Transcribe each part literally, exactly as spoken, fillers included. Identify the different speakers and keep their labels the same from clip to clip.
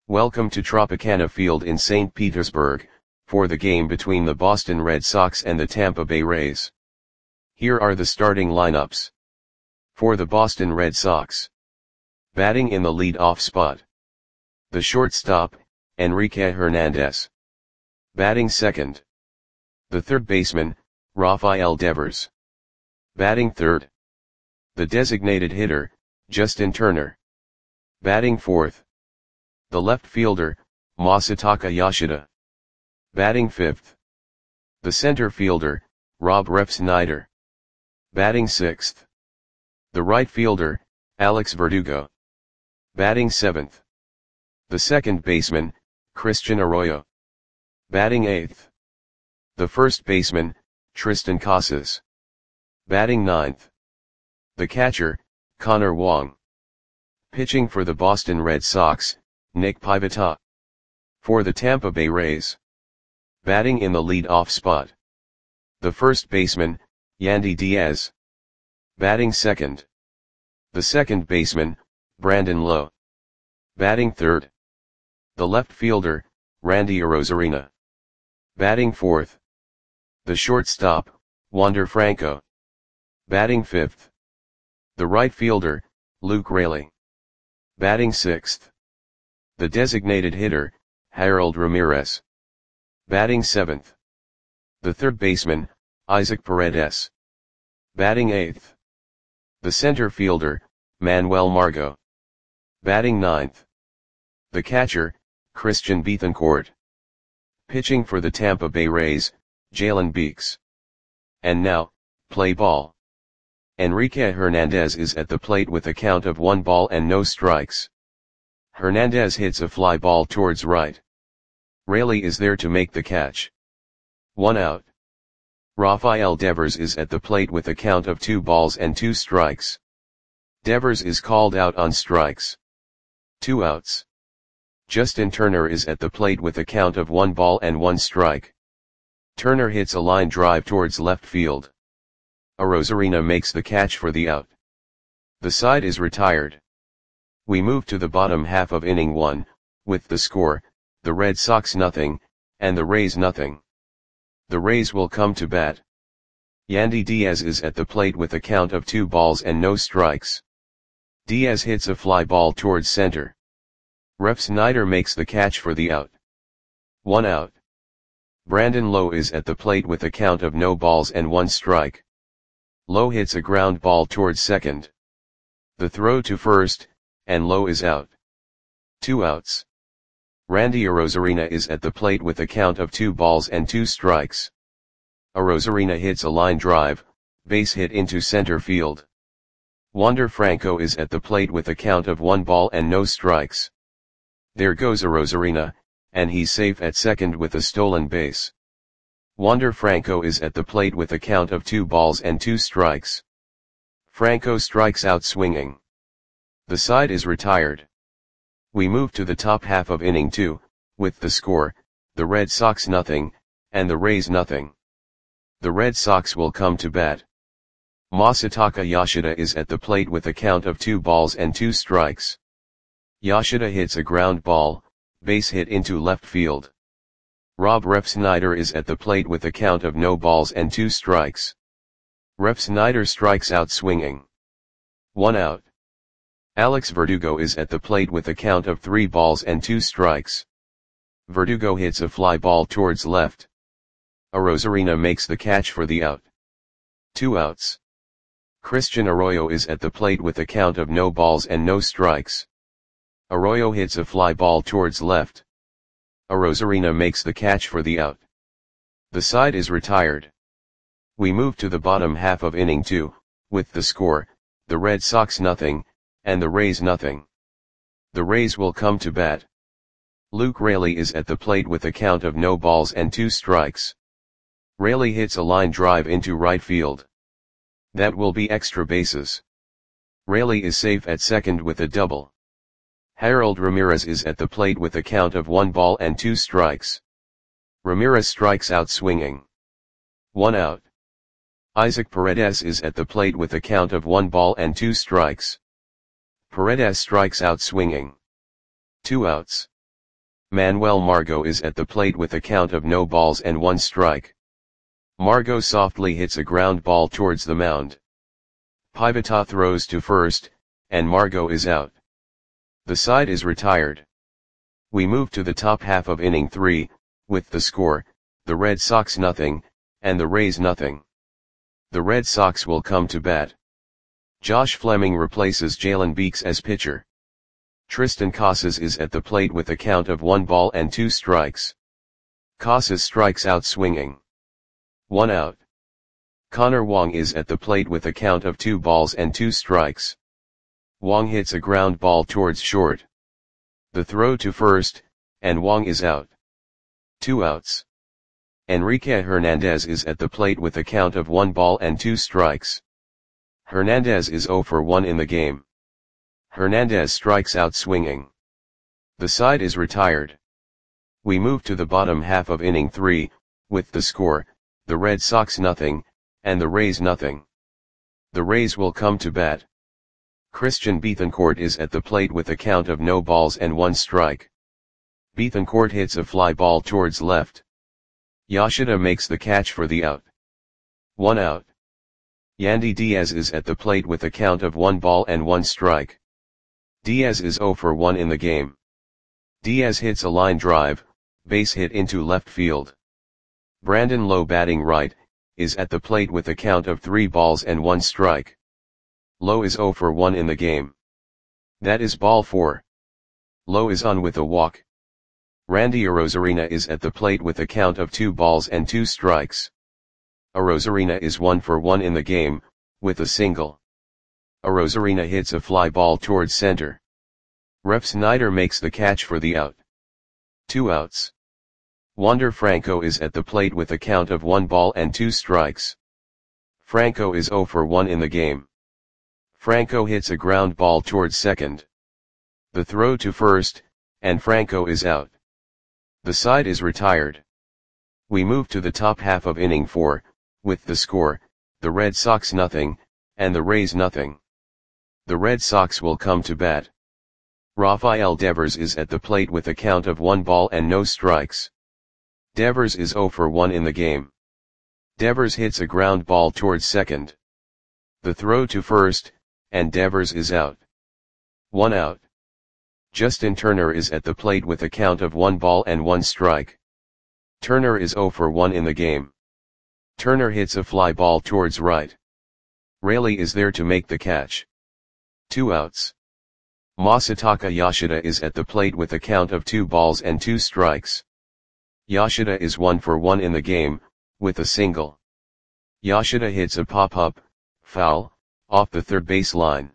Speaker 1: Welcome to Tropicana Field in Saint Petersburg, for the game between the Boston Red Sox and the Tampa Bay Rays. Here are the starting lineups. For the Boston Red Sox. Batting in the lead-off spot. The shortstop, Enrique Hernandez. Batting second. The third baseman, Rafael Devers. Batting third. The designated hitter, Justin Turner. Batting fourth. The left fielder, Masataka Yoshida. Batting fifth. The center fielder, Rob Refsnyder. Batting sixth. The right fielder, Alex Verdugo. Batting seventh. The second baseman, Christian Arroyo. Batting eighth. The first baseman, Tristan Casas. Batting ninth. The catcher, Connor Wong. Pitching for the Boston Red Sox, Nick Pivetta. For the Tampa Bay Rays. Batting in the lead-off spot. The first baseman, Yandy Diaz. Batting second. The second baseman, Brandon Lowe. Batting third. The left fielder, Randy Arozarena. Batting fourth. The shortstop, Wander Franco. Batting fifth. The right fielder, Luke Raley. Batting sixth. The designated hitter, Harold Ramirez. Batting seventh. The third baseman, Isaac Paredes. Batting eighth. The center fielder, Manuel Margot. Batting ninth. The catcher, Christian Bethancourt. Pitching for the Tampa Bay Rays, Jalen Beeks. And now, play ball. Enrique Hernandez is at the plate with a count of one ball and no strikes. Hernandez hits a fly ball towards right. Raley is there to make the catch. One out. Rafael Devers is at the plate with a count of two balls and two strikes. Devers is called out on strikes. Two outs. Justin Turner is at the plate with a count of one ball and one strike. Turner hits a line drive towards left field. Arozarena makes the catch for the out. The side is retired. We move to the bottom half of inning one, with the score, the Red Sox nothing, and the Rays nothing. The Rays will come to bat. Yandy Diaz is at the plate with a count of two balls and no strikes. Diaz hits a fly ball towards center. Refsnyder makes the catch for the out. One out. Brandon Lowe is at the plate with a count of no balls and one strike. Lowe hits a ground ball towards second. The throw to first, and Lowe is out. Two outs. Randy Arozarena is at the plate with a count of two balls and two strikes. Arozarena hits a line drive, base hit into center field. Wander Franco is at the plate with a count of one ball and no strikes. There goes Arozarena, and he's safe at second with a stolen base. Wander Franco is at the plate with a count of two balls and two strikes. Franco strikes out swinging. The side is retired. We move to the top half of inning two, with the score, the Red Sox nothing, and the Rays nothing. The Red Sox will come to bat. Masataka Yoshida is at the plate with a count of two balls and two strikes. Yoshida hits a ground ball, base hit into left field. Rob Refsnyder is at the plate with a count of no balls and two strikes. Refsnyder strikes out swinging. One out. Alex Verdugo is at the plate with a count of three balls and two strikes. Verdugo hits a fly ball towards left. Arozarena makes the catch for the out. Two outs. Christian Arroyo is at the plate with a count of no balls and no strikes. Arroyo hits a fly ball towards left. Arozarena makes the catch for the out. The side is retired. We move to the bottom half of inning two, with the score, the Red Sox nothing, and the Rays nothing. The Rays will come to bat. Luke Raley is at the plate with a count of no balls and two strikes. Raley hits a line drive into right field. That will be extra bases. Raley is safe at second with a double. Harold Ramirez is at the plate with a count of one ball and two strikes. Ramirez strikes out swinging. One out. Isaac Paredes is at the plate with a count of one ball and two strikes. Paredes strikes out swinging. Two outs. Manuel Margot is at the plate with a count of no balls and one strike. Margot softly hits a ground ball towards the mound. Pivetta throws to first, and Margot is out. The side is retired. We move to the top half of inning three, with the score, the Red Sox nothing, and the Rays nothing. The Red Sox will come to bat. Josh Fleming replaces Jalen Beeks as pitcher. Tristan Casas is at the plate with a count of one ball and two strikes. Casas strikes out swinging. One out. Connor Wong is at the plate with a count of two balls and two strikes. Wong hits a ground ball towards short. The throw to first, and Wong is out. Two outs. Enrique Hernandez is at the plate with a count of one ball and two strikes. Hernandez is zero for one in the game. Hernandez strikes out swinging. The side is retired. We move to the bottom half of inning three, with the score, the Red Sox nothing, and the Rays nothing. The Rays will come to bat. Christian Bethancourt is at the plate with a count of no balls and one strike. Bethancourt hits a fly ball towards left. Yoshida makes the catch for the out. One out. Yandy Diaz is at the plate with a count of one ball and one strike. Diaz is zero for one in the game. Diaz hits a line drive, base hit into left field. Brandon Lowe, batting right, is at the plate with a count of three balls and one strike. Lowe is zero for one in the game. That is ball four. Lowe is on with a walk. Randy Arozarena is at the plate with a count of two balls and two strikes. Arozarena is one for one in the game, with a single. Arozarena hits a fly ball towards center. Rep Snyder makes the catch for the out. Two outs. Wander Franco is at the plate with a count of one ball and two strikes. Franco is zero for one in the game. Franco hits a ground ball towards second. The throw to first, and Franco is out. The side is retired. We move to the top half of inning four, with the score, the Red Sox nothing, and the Rays nothing. The Red Sox will come to bat. Rafael Devers is at the plate with a count of one ball and no strikes. Devers is zero for one in the game. Devers hits a ground ball towards second. The throw to first, and Devers is out. One out. Justin Turner is at the plate with a count of one ball and one strike. Turner is zero for one in the game. Turner hits a fly ball towards right. Raley is there to make the catch. Two outs. Masataka Yoshida is at the plate with a count of two balls and two strikes. Yoshida is one for one in the game, with a single. Yoshida hits a pop-up, foul, off the third base line.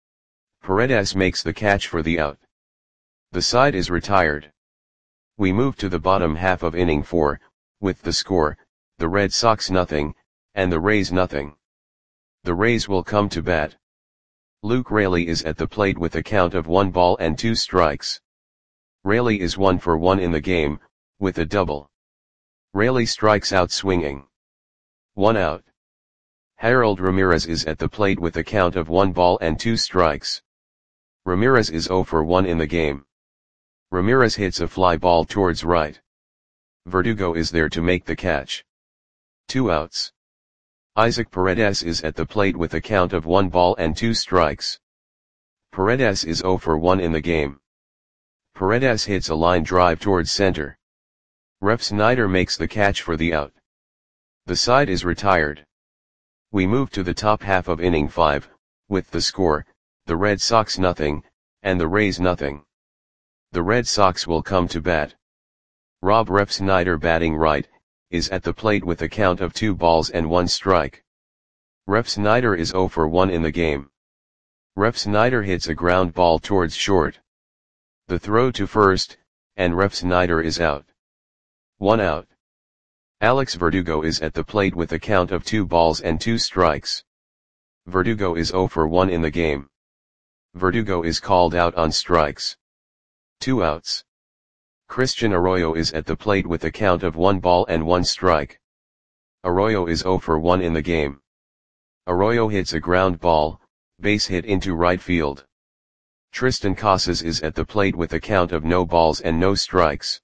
Speaker 1: Paredes makes the catch for the out. The side is retired. We move to the bottom half of inning four, with the score, the Red Sox nothing, and the Rays nothing. The Rays will come to bat. Luke Raley is at the plate with a count of one ball and two strikes. Raley is one for one in the game, with a double. Raley strikes out swinging. One out. Harold Ramirez is at the plate with a count of one ball and two strikes. Ramirez is zero for one in the game. Ramirez hits a fly ball towards right. Verdugo is there to make the catch. Two outs. Isaac Paredes is at the plate with a count of one ball and two strikes. Paredes is zero for one in the game. Paredes hits a line drive towards center. Rep Snyder makes the catch for the out. The side is retired. We move to the top half of inning five, with the score, the Red Sox nothing, and the Rays nothing. The Red Sox will come to bat. Rob Rep Snyder, batting right, is at the plate with a count of two balls and one strike. Rep Snyder is zero for one in the game. Rep Snyder hits a ground ball towards short. The throw to first, and Rep Snyder is out. One out. Alex Verdugo is at the plate with a count of two balls and two strikes. Verdugo is zero for one in the game. Verdugo is called out on strikes. Two outs. Christian Arroyo is at the plate with a count of one ball and one strike. Arroyo is zero for one in the game. Arroyo hits a ground ball, base hit into right field. Tristan Casas is at the plate with a count of no balls and no strikes.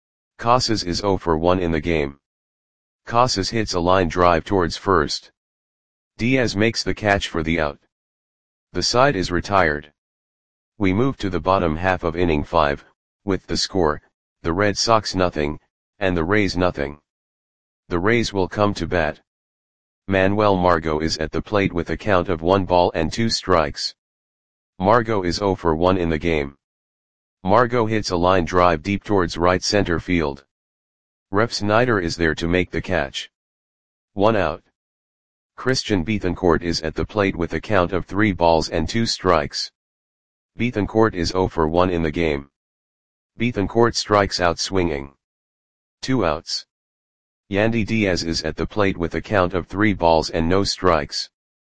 Speaker 1: Casas is zero for one in the game. Casas hits a line drive towards first. Diaz makes the catch for the out. The side is retired. We move to the bottom half of inning five, with the score, the Red Sox nothing, and the Rays nothing. The Rays will come to bat. Manuel Margot is at the plate with a count of one ball and two strikes. Margot is zero for one in the game. Margot hits a line drive deep towards right center field. Refsnyder is there to make the catch. One out. Christian Bethancourt is at the plate with a count of three balls and two strikes. Bethancourt is zero for one in the game. Bethancourt strikes out swinging. Two outs. Yandy Diaz is at the plate with a count of three balls and no strikes.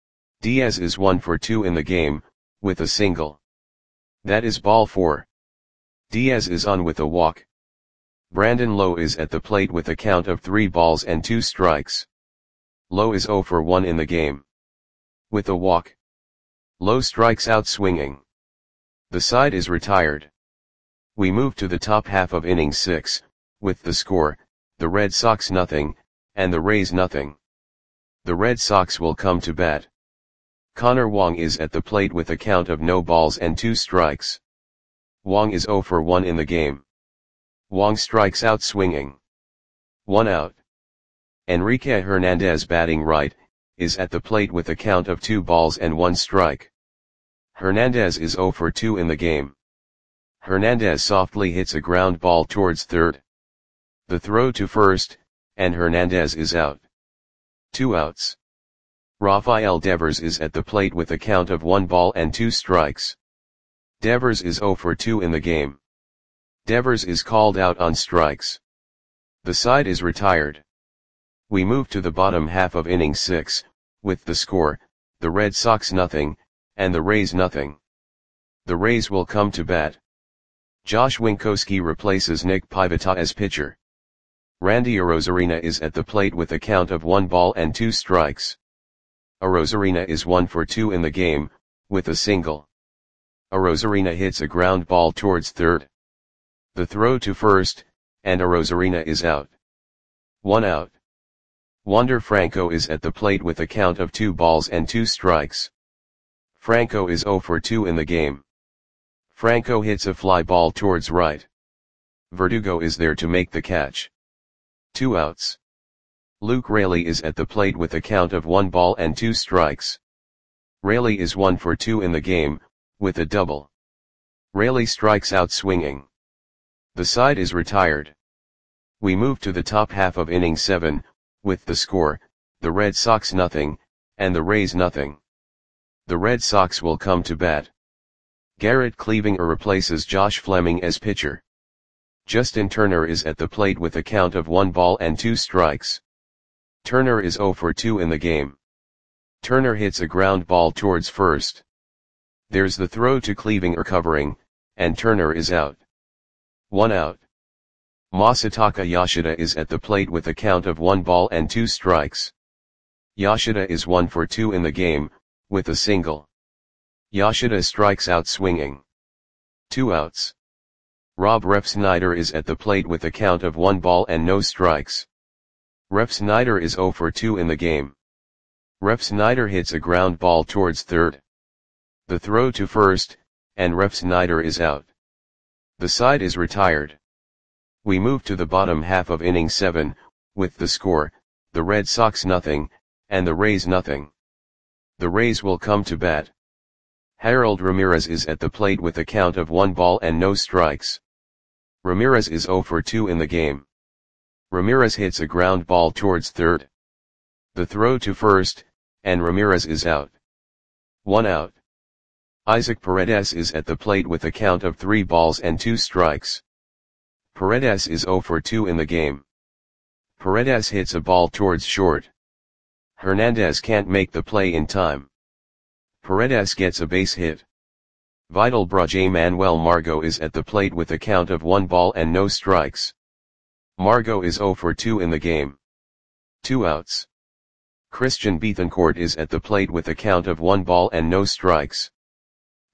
Speaker 1: Diaz is one for two in the game, with a single. That is ball four. Diaz is on with a walk. Brandon Lowe is at the plate with a count of three balls and two strikes. Lowe is zero for one in the game. With a walk. Lowe strikes out swinging. The side is retired. We move to the top half of inning six, with the score, the Red Sox nothing, and the Rays nothing. The Red Sox will come to bat. Connor Wong is at the plate with a count of no balls and two strikes. Wong is zero for one in the game. Wong strikes out swinging. One out. Enrique Hernandez, batting right, is at the plate with a count of two balls and one strike. Hernandez is zero for two in the game. Hernandez softly hits a ground ball towards third. The throw to first, and Hernandez is out. Two outs. Rafael Devers is at the plate with a count of one ball and two strikes. Devers is zero for two in the game. Devers is called out on strikes. The side is retired. We move to the bottom half of inning six, with the score, the Red Sox nothing, and the Rays nothing. The Rays will come to bat. Josh Winkowski replaces Nick Pivetta as pitcher. Randy Arozarena is at the plate with a count of one ball and two strikes. Arozarena is one for two in the game, with a single. Arozarena hits a ground ball towards third. The throw to first, and Arozarena is out. One out. Wander Franco is at the plate with a count of two balls and two strikes. Franco is zero for two in the game. Franco hits a fly ball towards right. Verdugo is there to make the catch. Two outs. Luke Raley is at the plate with a count of one ball and two strikes. Raley is one for two in the game, with a double. Raley strikes out swinging. The side is retired. We move to the top half of inning seven, with the score, the Red Sox nothing, and the Rays nothing. The Red Sox will come to bat. Garrett Cleavinger replaces Josh Fleming as pitcher. Justin Turner is at the plate with a count of one ball and two strikes. Turner is zero for two in the game. Turner hits a ground ball towards first. There's the throw to Cleavinger covering, and Turner is out. One out. Masataka Yoshida is at the plate with a count of one ball and two strikes. Yoshida is one for two in the game, with a single. Yoshida strikes out swinging. Two outs. Rob Refsnyder is at the plate with a count of one ball and no strikes. Refsnyder is zero for two in the game. Refsnyder hits a ground ball towards third. The throw to first, and Refsnyder is out. The side is retired. We move to the bottom half of inning seven, with the score, the Red Sox nothing, and the Rays nothing. The Rays will come to bat. Harold Ramirez is at the plate with a count of one ball and no strikes. Ramirez is zero for two in the game. Ramirez hits a ground ball towards third. The throw to first, and Ramirez is out. One out. Isaac Paredes is at the plate with a count of three balls and two strikes. Paredes is zero for two in the game. Paredes hits a ball towards short. Hernandez can't make the play in time. Paredes gets a base hit. Vidal Brage Manuel Margot is at the plate with a count of one ball and no strikes. Margot is zero for two in the game. Two outs. Christian Bethancourt is at the plate with a count of one ball and no strikes.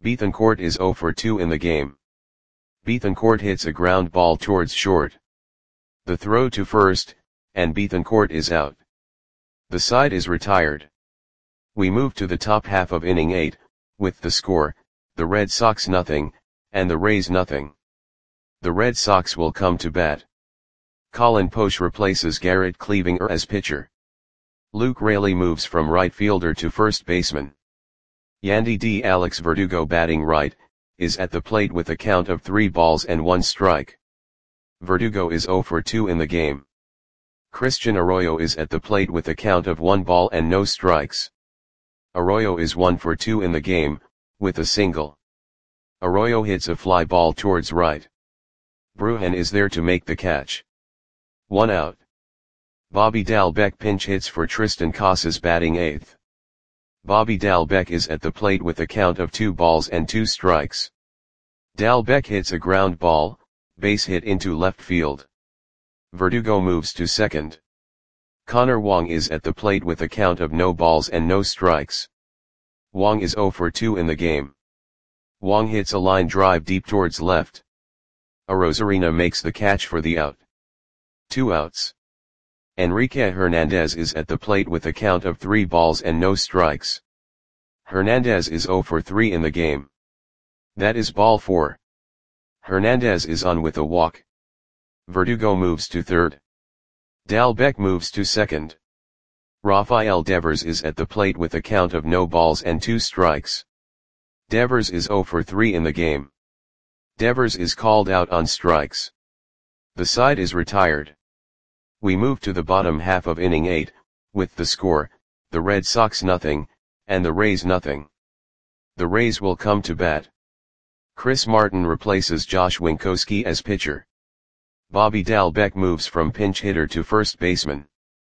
Speaker 1: Bethancourt is zero for two in the game. Bethancourt hits a ground ball towards short. The throw to first, and Bethancourt is out. The side is retired. We move to the top half of inning eight, with the score, the Red Sox nothing, and the Rays nothing. The Red Sox will come to bat. Colin Poche replaces Garrett Cleavinger as pitcher. Luke Raley moves from right fielder to first baseman. Yandy D. Alex Verdugo, batting right, is at the plate with a count of three balls and one strike. Verdugo is zero for two in the game. Christian Arroyo is at the plate with a count of one ball and no strikes. Arroyo is one for two in the game, with a single. Arroyo hits a fly ball towards right. Bruhan is there to make the catch. One out. Bobby Dalbec pinch hits for Tristan Casas, batting eighth. Bobby Dalbec is at the plate with a count of two balls and two strikes. Dalbec hits a ground ball, base hit into left field. Verdugo moves to second. Connor Wong is at the plate with a count of no balls and no strikes. Wong is zero for two in the game. Wong hits a line drive deep towards left. Arozarena makes the catch for the out. Two outs. Enrique Hernandez is at the plate with a count of three balls and no strikes. Hernandez is zero for three in the game. That is ball four. Hernandez is on with a walk. Verdugo moves to third. Dalbec moves to second. Rafael Devers is at the plate with a count of no balls and two strikes. Devers is zero for three in the game. Devers is called out on strikes. The side is retired. We move to the bottom half of inning eight, with the score, the Red Sox nothing, and the Rays nothing. The Rays will come to bat. Chris Martin replaces Josh Winkowski as pitcher. Bobby Dalbec moves from pinch hitter to first baseman.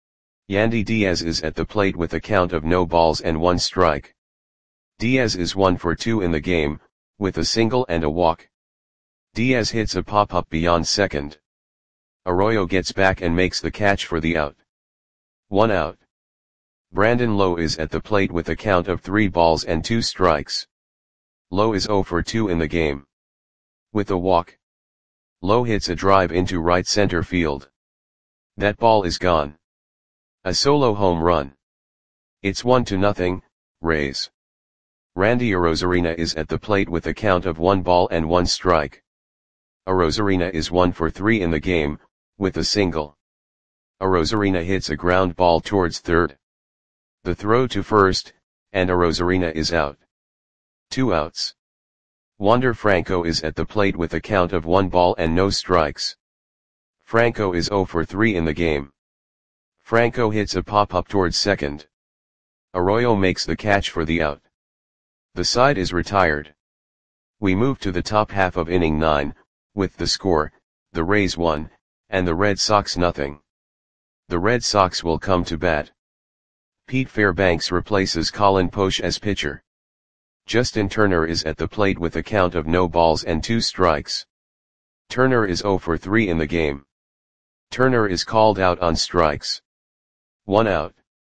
Speaker 1: Yandy Diaz is at the plate with a count of no balls and one strike. Diaz is one for two in the game, with a single and a walk. Diaz hits a pop-up beyond second. Arroyo gets back and makes the catch for the out. One out. Brandon Lowe is at the plate with a count of three balls and two strikes. Lowe is zero for two in the game. With a walk. Lowe hits a drive into right center field. That ball is gone. A solo home run. It's one to nothing, Rays. Randy Arozarena is at the plate with a count of one ball and one strike. Arozarena is one for three in the game, with a single. Arozarena hits a ground ball towards third. The throw to first, and Arozarena is out. Two outs. Wander Franco is at the plate with a count of one ball and no strikes. Franco is zero for three in the game. Franco hits a pop-up towards second. Arroyo makes the catch for the out. The side is retired. We move to the top half of inning nine, with the score, the Rays one, and the Red Sox nothing. The Red Sox will come to bat. Pete Fairbanks replaces Colin Poche as pitcher. Justin Turner is at the plate with a count of no balls and two strikes. Turner is zero for three in the game. Turner is called out on strikes. One out.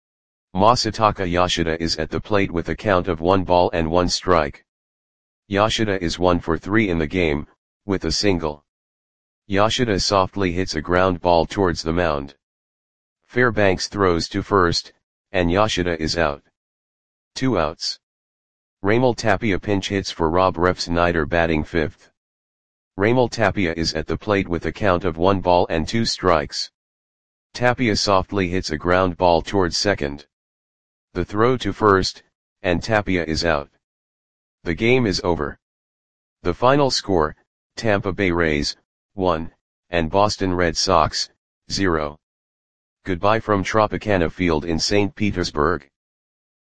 Speaker 1: Masataka Yoshida is at the plate with a count of one ball and one strike. Yoshida is one for three in the game, with a single. Yoshida softly hits a ground ball towards the mound. Fairbanks throws to first, and Yoshida is out. Two outs. Raimel Tapia pinch hits for Rob Refsnyder, batting fifth. Raimel Tapia is at the plate with a count of one ball and two strikes. Tapia softly hits a ground ball towards second. The throw to first, and Tapia is out. The game is over. The final score, Tampa Bay Rays, one, and Boston Red Sox, zero. Goodbye from Tropicana Field in Saint Petersburg.